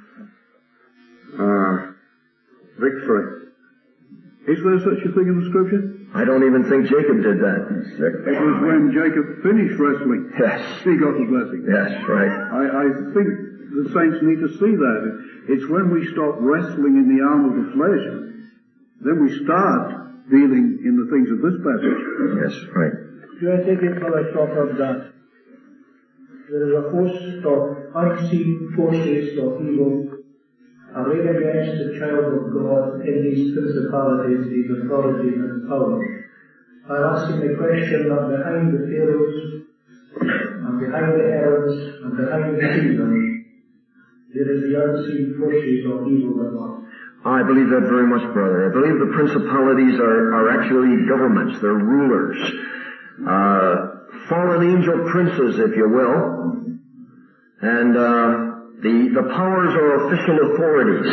victory. Is there such a thing in the Scripture? I don't even think Jacob did that. It was when Jacob finished wrestling. Yes. He got the blessing. Yes, right. I think the saints need to see that. It's when we stop wrestling in the arm of the flesh, then we start dealing in the things of this passage. Yes, right. Do I take it for a talk of that? There is a host of unseen forces of evil arrayed against the child of God in these principalities, these authorities and powers. I'm asking the question that behind the pharaohs, and behind the Herods, and behind the Caesars, there is the unseen forces of evil and wrong. I believe that very much, brother. I believe the principalities are actually governments. They're rulers. Fallen angel princes, if you will. And the powers are official authorities,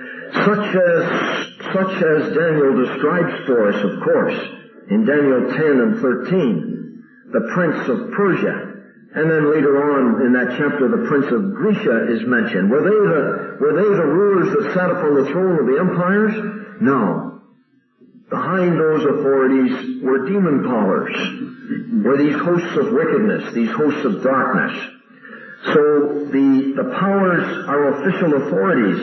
such as Daniel describes for us, of course, in Daniel 10 and 13, the prince of Persia, and then later on in that chapter, the prince of Grecia is mentioned. Were they the rulers that sat upon the throne of the empires? No. Behind those authorities were demon powers, were these hosts of wickedness, these hosts of darkness. So the powers are official authorities,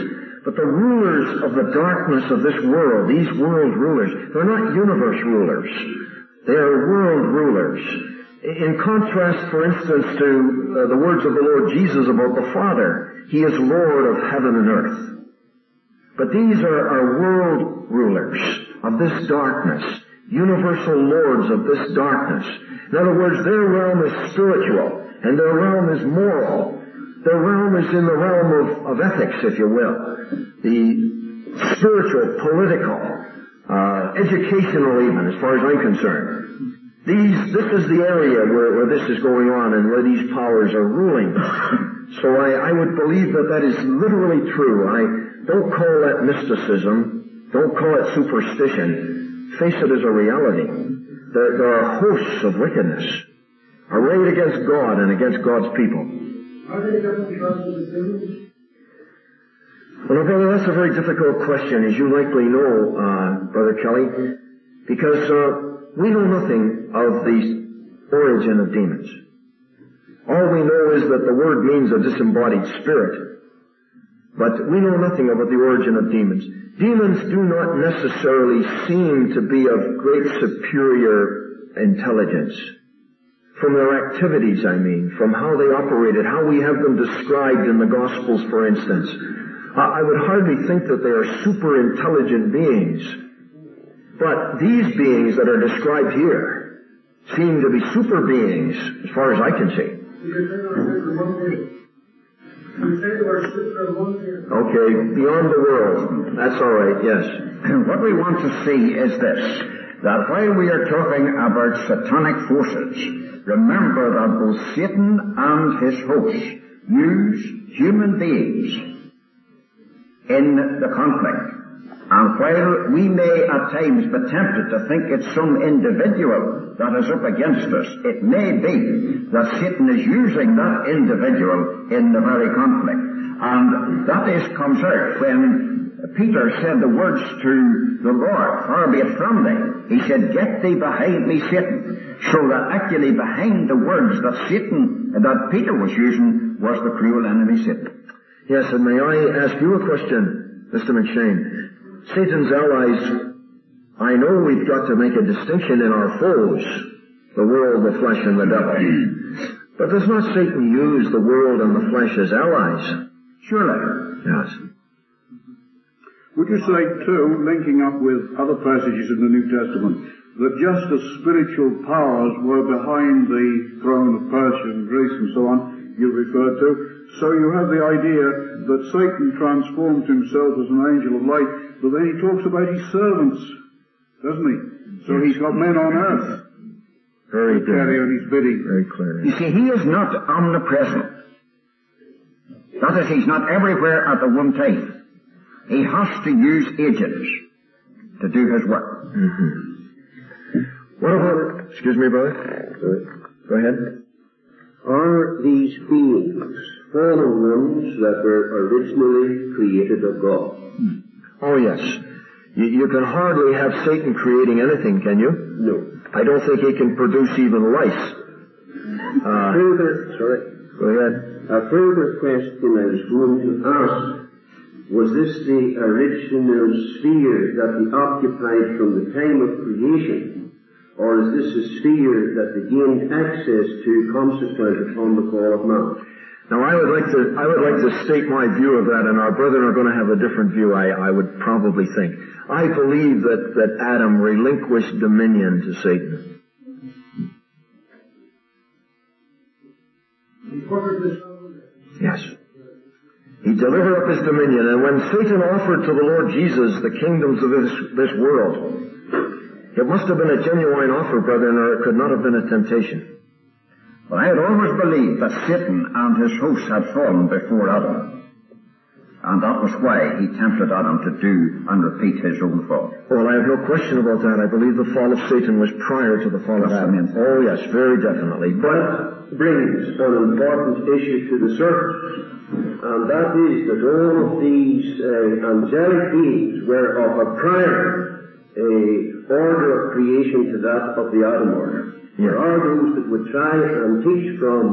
But the rulers of the darkness of this world, these world rulers, they're not universe rulers. They are world rulers. In contrast, for instance, to the words of the Lord Jesus about the Father, He is Lord of heaven and earth. But these are world rulers of this darkness, universal lords of this darkness. In other words, their realm is spiritual, and their realm is moral. Their realm is in the realm of ethics, if you will. The spiritual, political, educational even, as far as I'm concerned. This is the area where this is going on and where these powers are ruling. So I would believe that is literally true. I don't call that mysticism. Don't call it superstition. Face it as a reality. There are hosts of wickedness arrayed against God and against God's people. Are they different tribes of the demons? Well, brother, that's a very difficult question, as you likely know, Brother Kelly, because we know nothing of the origin of demons. All we know is that the word means a disembodied spirit, but we know nothing about the origin of demons. Demons do not necessarily seem to be of great superior intelligence. From their activities, I mean, from how they operated, how we have them described in the Gospels, for instance. I would hardly think that they are super intelligent beings. But these beings that are described here seem to be super beings, as far as I can see. Okay, beyond the world. That's all right, yes. What we want to see is this, that while we are talking about satanic forces, remember that both Satan and his hosts use human beings in the conflict. And while we may at times be tempted to think it's some individual that is up against us, it may be that Satan is using that individual in the very conflict. And that comes out when Peter said the words to the Lord, "Far be it from thee." He said, "Get thee behind me, Satan." So that actually behind the words that Peter was using was the cruel enemy Satan. Yes, and may I ask you a question, Mr. McShane? Satan's allies, I know we've got to make a distinction in our foes, the world, the flesh, and the devil. But does not Satan use the world and the flesh as allies? Surely. Yes. Would you say, too, linking up with other passages in the New Testament, that just as spiritual powers were behind the throne of Persia and Greece and so on, you referred to, so you have the idea that Satan transformed himself as an angel of light, but then he talks about his servants, doesn't he? So he's got men on earth very to carry out his bidding. Very clear. You see, he is not omnipresent. That is, he's not everywhere at the one time. He has to use agents to do his work. Mm-hmm. What about, excuse me, brother? Go ahead. Are these beings fallen ones that were originally created of God? Oh, yes. You can hardly have Satan creating anything, can you? No. I don't think he can produce even lice. Go ahead. A further question I was going to ask, was this the original sphere that he occupied from the time of creation? Or is this a sphere that they gained access to consequent upon the fall of man? Now I would like to state my view of that, and our brethren are going to have a different view, I would probably think. I believe that Adam relinquished dominion to Satan. Yes. He delivered up his dominion, and when Satan offered to the Lord Jesus the kingdoms of this world, it must have been a genuine offer, brethren, or it could not have been a temptation. Well, I had always believed that Satan and his hosts had fallen before Adam. And that was why he tempted Adam to do and repeat his own fall. Well, I have no question about that. I believe the fall of Satan was prior to the fall of Adam. Oh, yes, very definitely. But brings an important issue to the surface, and that is that all of these angelic beings were of a prior order of creation to that of the Adam order. Yes. There are those that would try and teach from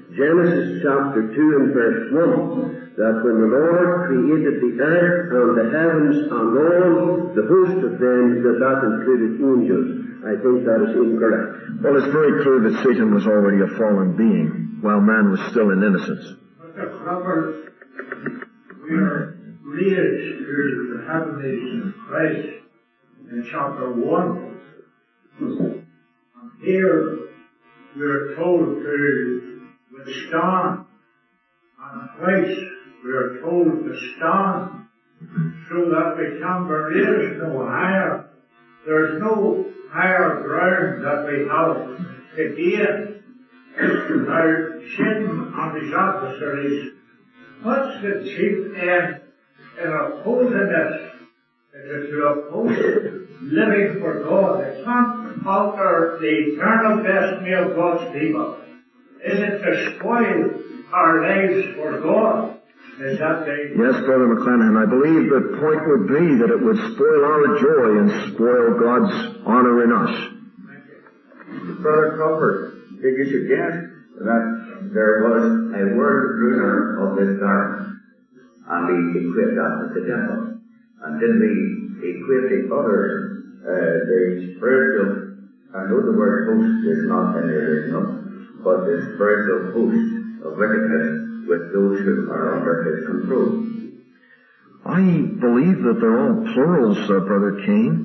Genesis chapter 2 and verse 1, that when the Lord created the earth and the heavens and all the host of them, that included angels. I think that is incorrect. Well, it's very clear that Satan was already a fallen being, while man was still in innocence. Mr. Cropper, we are raised to the heavenlies in Christ in chapter 1. And here we are told to withstand, and twice we are told to stand, so that we can be raised no higher. There's no higher ground that we have to gain. Now, Satan and his adversaries, what's the chief end in opposing this? It is to oppose living for God. It can't alter the eternal destiny of God's people. Is it to spoil our lives for God? Is that the... Yes, Brother McClanahan, I believe the point would be that it would spoil our joy and spoil God's honor in us. Brother Crawford, did you suggest that there was a world ruler of this darkness, and we equate that with the devil? And did we equate the others, the spiritual, I know the word host is not in the original, but the spiritual host of wickedness with those who are under his control? I believe that they're all plurals, Brother Cain.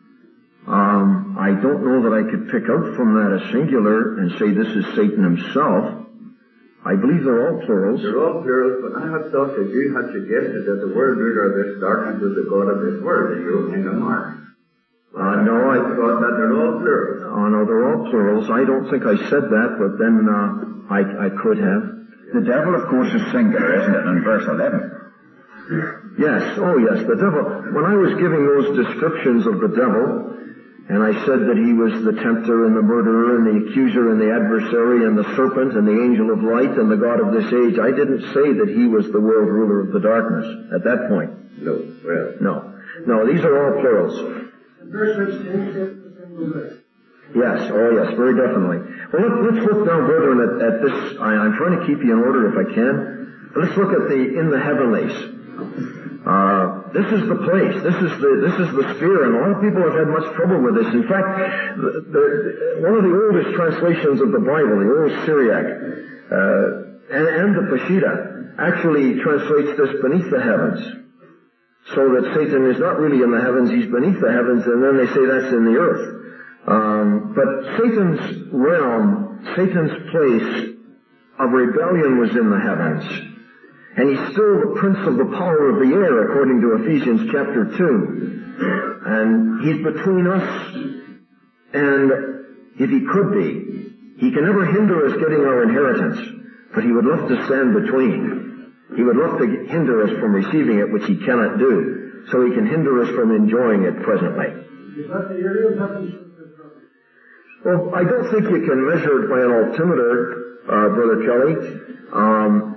I don't know that I could pick out from that a singular and say this is Satan himself. I believe they're all plurals. They're all plurals, but I had thought that you had suggested that the world ruler of this darkness was the God of this world in your opening remarks. No, I thought that they're all plurals. Oh, no, they're all plurals. I don't think I said that, but then I could have. The devil, of course, is singular, isn't it, in verse 11? Yes, oh yes, the devil. When I was giving those descriptions of the devil, and I said that he was the tempter and the murderer and the accuser and the adversary and the serpent and the angel of light and the God of this age, I didn't say that he was the world ruler of the darkness at that point. No, well. No, these are all plurals. Verse 16 says the single day. Yes, oh yes, very definitely. Well, let's look now, brethren, at this. I'm trying to keep you in order if I can. Let's look at in the heavenlies. This is the place. This is the sphere, and a lot of people have had much trouble with this. In fact, one of the oldest translations of the Bible, the old Syriac, and the Peshitta, actually translates this beneath the heavens. So that Satan is not really in the heavens, he's beneath the heavens, and then they say that's in the earth. But Satan's realm, Satan's place of rebellion was in the heavens. And he's still the prince of the power of the air, according to Ephesians chapter 2. And he's between us, and if he could be, he can never hinder us getting our inheritance, but he would love to stand between. He would love to hinder us from receiving it, which he cannot do, so he can hinder us from enjoying it presently. Is that the area of heaven? Well, I don't think you can measure it by an altimeter, Brother Kelly.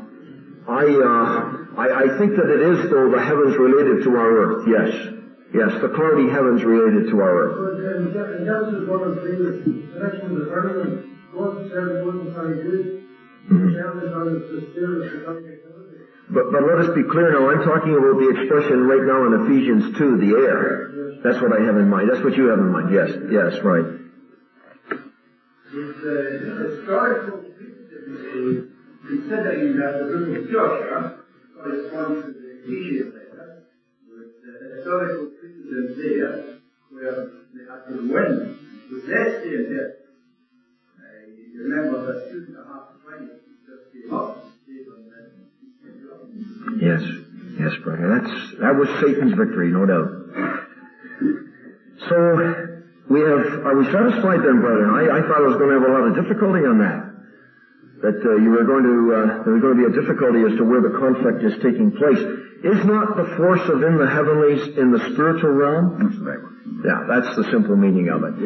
I think that it is, though, the heavens related to our earth, yes. Yes, the cloudy heavens related to our earth. And Genesis 1 and 3, the connection with the firmament, God said it wasn't very good. But let us be clear now, I'm talking about the expression right now in Ephesians 2, the air. That's what I have in mind. That's what you have in mind. Yes, right. It's historical considering that the book of Joshua corresponds to the Ephesians letter, with historical precedent there, where they had to win. With that saying that, you remember that 2.5 points just came up, Yes, brother. That was Satan's victory, no doubt. So, are we satisfied then, brethren? I thought I was going to have a lot of difficulty on that. That there was going to be a difficulty as to where the conflict is taking place. Is not the force of in the heavenlies in the spiritual realm? Yeah, that's the simple meaning of it.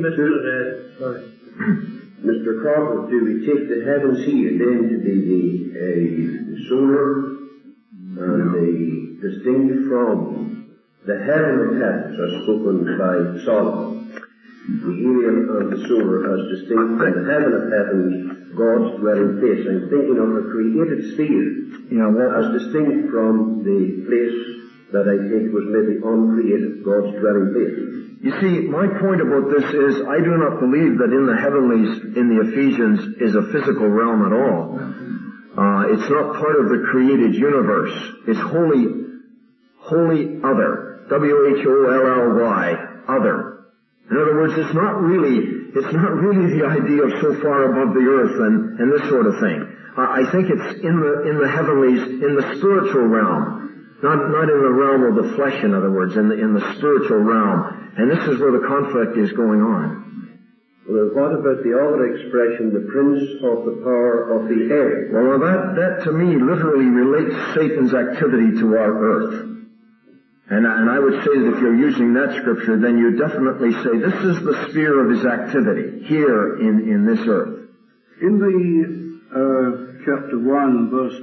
Mr. Crawford, do we take the heavens here then to be the solar and the distinct from the heaven of heavens as spoken by Solomon? the area of the soul as distinct from the heaven of heavens, God's dwelling place. I'm thinking of the created sphere as distinct from the place that I think was maybe uncreated, God's dwelling place. You see, my point about this is I do not believe that in the heavenlies, in the Ephesians, is a physical realm at all. It's not part of the created universe. It's wholly other. W-H-O-L-L-Y, other. In other words, it's not really the idea of so far above the earth and this sort of thing. I think it's in the heavenlies, in the spiritual realm. Not in the realm of the flesh, in other words, in the spiritual realm. And this is where the conflict is going on. Well, what about the other expression, the prince of the power of the air? Well, that to me literally relates Satan's activity to our earth. And I would say that if you're using that scripture, then you definitely say this is the sphere of his activity here in this earth. In the chapter 1, verse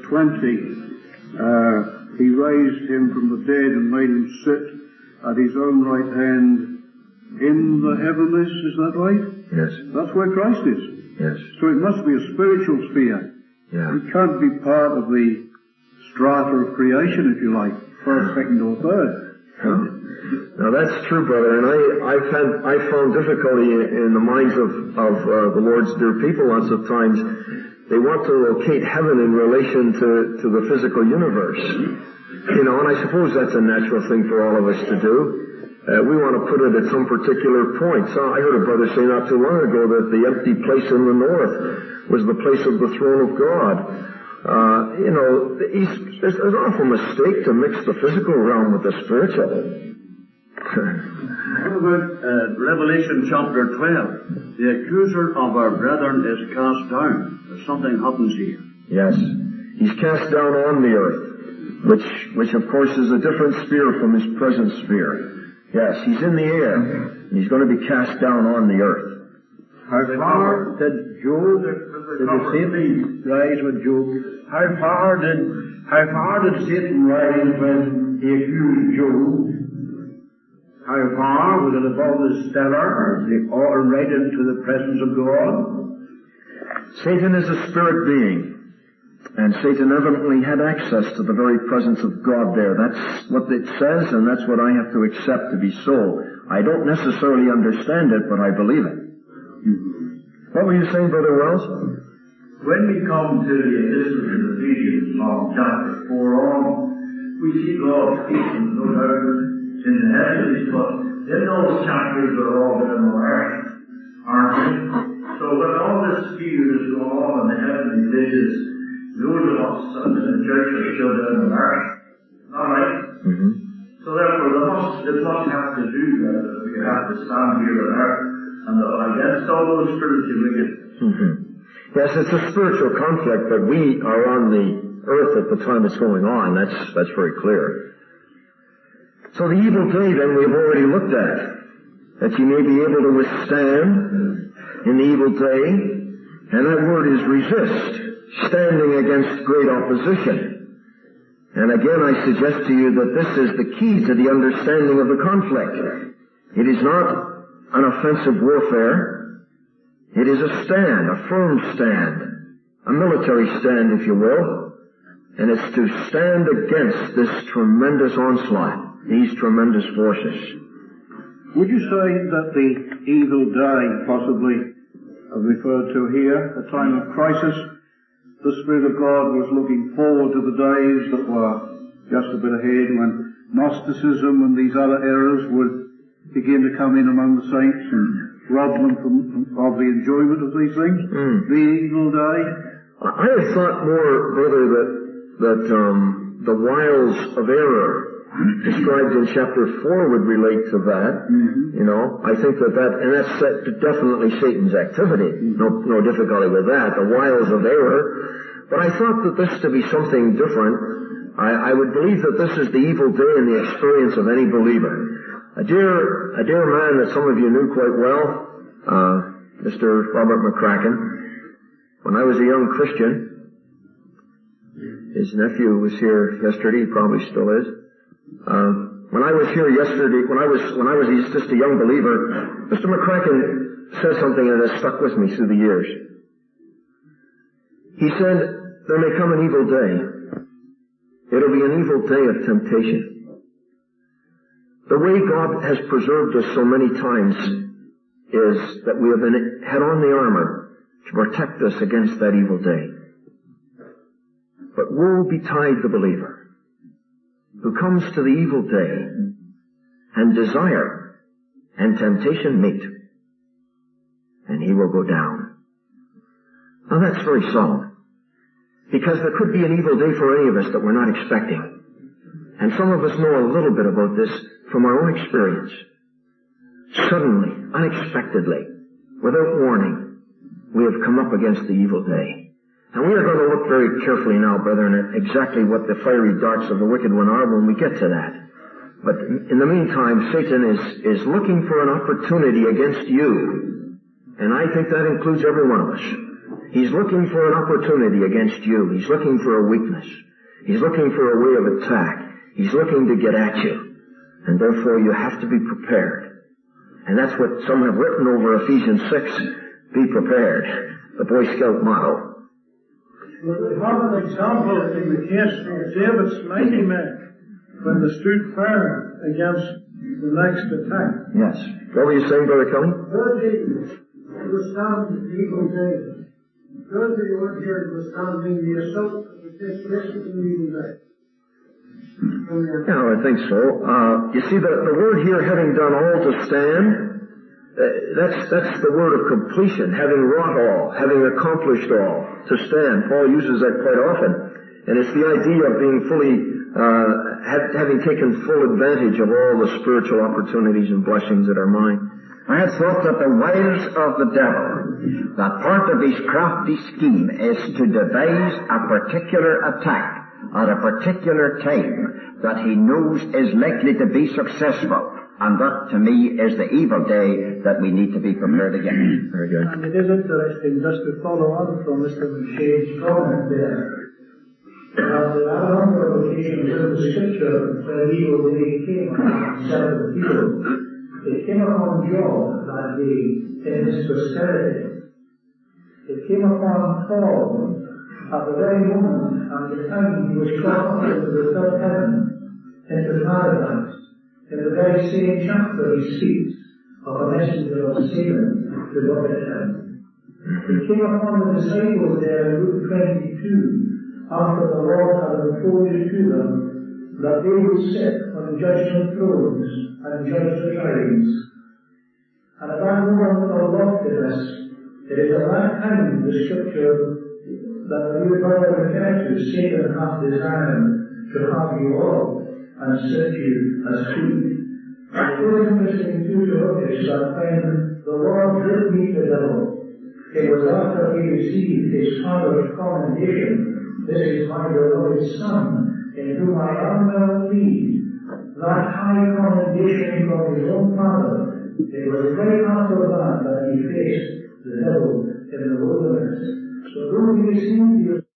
20, he raised him from the dead and made him sit at his own right hand in the heavenlies, is that right? Yes. That's where Christ is. Yes. So it must be a spiritual sphere. Yeah. It can't be part of the strata of creation, if you like, first, second, or third. Now that's true, brother, and I found difficulty in the minds of the Lord's dear people lots of times. They want to locate heaven in relation to the physical universe. And I suppose that's a natural thing for all of us to do. We want to put it at some particular point. So I heard a brother say not too long ago that the empty place in the north was the place of the throne of God. There's an awful mistake to mix the physical realm with the spiritual. What about Revelation chapter 12? The accuser of our brethren is cast down. Something happens here. Yes. He's cast down on the earth, which of course is a different sphere from his present sphere. Yes, he's in the air, and he's going to be cast down on the earth. How far did Satan rise with Job? How far did Satan rise when he accused Job? How far was it above the stellar, or right into the presence of God? Satan is a spirit being. And Satan evidently had access to the very presence of God there. That's what it says, and that's what I have to accept to be so. I don't necessarily understand it, but I believe it. What were you saying, Brother Wells? When we come to the epistle in Ephesians from chapter 4 on, we see God speaking, no doubt, in the heavens, but in those chapters are all in the earth, aren't they? So when all this sphere is going on in the heavenly places, those of us in the church are still down on earth. All right? Mm-hmm. So therefore, it must have to do that we have to stand here on earth and against all those spiritual wickedness. Mm-hmm. Yes, it's a spiritual conflict, but we are on the earth at the time it's going on. That's very clear. So the evil day, then, we've already looked at. That you may be able to withstand in the evil day, and that word is resist, standing against great opposition. And again, I suggest to you that this is the key to the understanding of the conflict. It is not an offensive warfare. It is a stand, a firm stand, a military stand, if you will. And it's to stand against this tremendous onslaught, these tremendous forces. Would you say that the evil day, possibly referred to here, a time of crisis, the Spirit of God was looking forward to the days that were just a bit ahead when Gnosticism and these other errors would begin to come in among the saints and rob them of the enjoyment of these things? The evil day? I have thought more, brother, that the wiles of error described in chapter 4 would relate to that. I think and that's definitely Satan's activity. No difficulty with that. The wiles of error. But I thought that this to be something different. I would believe that this is the evil day in the experience of any believer. A dear man that some of you knew quite well, Mr. Robert McCracken. When I was a young Christian, his nephew was here yesterday, he probably still is. When I was here yesterday, when I was just a young believer, Mr. McCracken said something that has stuck with me through the years. He said, there may come an evil day. It'll be an evil day of temptation. The way God has preserved us so many times is that we have had on the armor to protect us against that evil day. But woe betide the believer who comes to the evil day and desire and temptation meet, and he will go down. Now that's very solemn, because there could be an evil day for any of us that we're not expecting. And some of us know a little bit about this from our own experience. Suddenly, unexpectedly, without warning, we have come up against the evil day. And we are going to look very carefully now, brethren, at exactly what the fiery darts of the wicked one are when we get to that. But in the meantime, Satan is looking for an opportunity against you. And I think that includes every one of us. He's looking for an opportunity against you. He's looking for a weakness. He's looking for a way of attack. He's looking to get at you. And therefore you have to be prepared. And that's what some have written over Ephesians 6, be prepared, the Boy Scout motto. We have an example in the case of David's mighty men when they stood firm against the next attack. Yes. What were you saying, Brother Kelly? Thirdly, to withstand the evil day. Thirdly, the word here is withstanding the assault that would take place in the evil day. Yeah, I think so. You see, the word here, having done all to stand, that's the word of completion, having wrought all, having accomplished all, to stand. Paul uses that quite often. And it's the idea of being fully, having taken full advantage of all the spiritual opportunities and blessings that are mine. I had thought that the wiles of the devil, that part of his crafty scheme is to devise a particular attack at a particular time that he knows is likely to be successful. And that, to me, is the evil day that we need to be prepared against. Very good. And it is interesting, just to follow on from Mr. McShane's comment there, that on a number of occasions in the Scripture, where evil day came upon several people, it came upon Job that day in his prosperity. It came upon Paul at the very moment and the time he was caught up into the third heaven, into paradise. In the very same chapter he speaks of a messenger of Satan to look at him. It came upon the disciples there in Luke 22, after the Lord had unfolded to them that they would sit on judgment thrones and judge the tribes. And at that moment of loftiness, it is at that time the Scripture that the new brother referred to, Satan hath desired to have you all and set you as sheep. And it is interesting too to notice that when the Lord did meet the devil, it was after he received his Father's commendation, this is my beloved Son, in whom I am well pleased. That high commendation from his own Father, it was right after that he faced the devil in the wilderness. So don't be deceived.